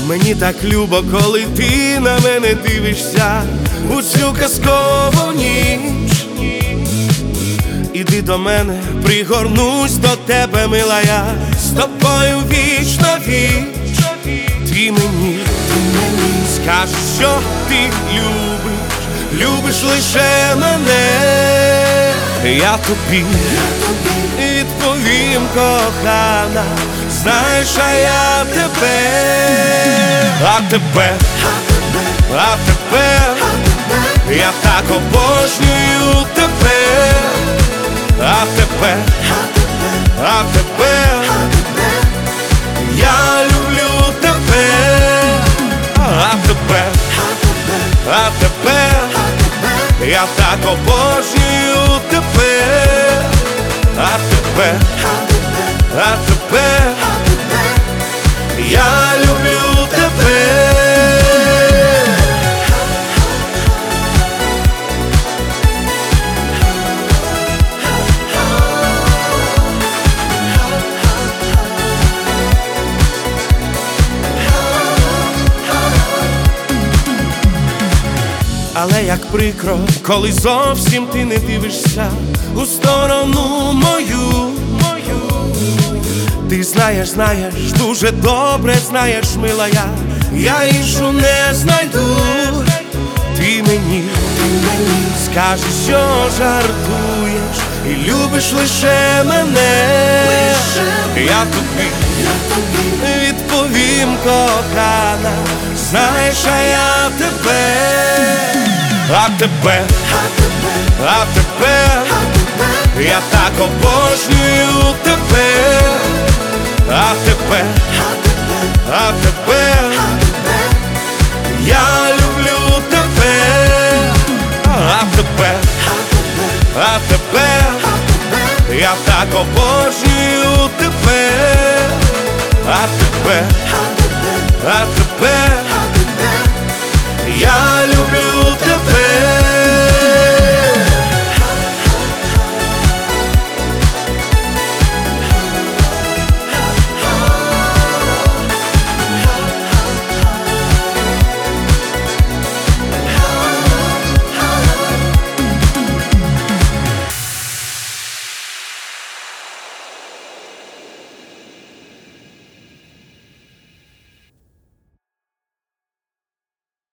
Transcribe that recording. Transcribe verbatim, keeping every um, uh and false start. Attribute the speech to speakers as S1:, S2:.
S1: Мені так любо, коли ти на мене дивишся у цю казкову ніч. Іди до мене, пригорнусь до тебе, мила, я з тобою віч на віч. Ти мені, ти мені скажеш, що ти любиш, любиш лише мене. Я тобі, я тобі відповім, кохана, знаєш, а я тебе, а тебе, а тебе, я так обожнюю тебе, а тебе, а тебе, я люблю тебе, а тебе, а тебе, я так обожнюю тебе, а тебе, а тебе, я люблю тебе. Але як прикро, коли зовсім ти не дивишся у сторону мою, мою. Ти знаєш, знаєш, дуже добре знаєш, мила, я, я іншу не знайду. Ти мені, ти мені скажеш, що жартуєш і любиш лише мене. Я тобі, я тобі відповім, кохана, знаєш, а я тебе, а тебе, а тебе, я так обожнюю тебе,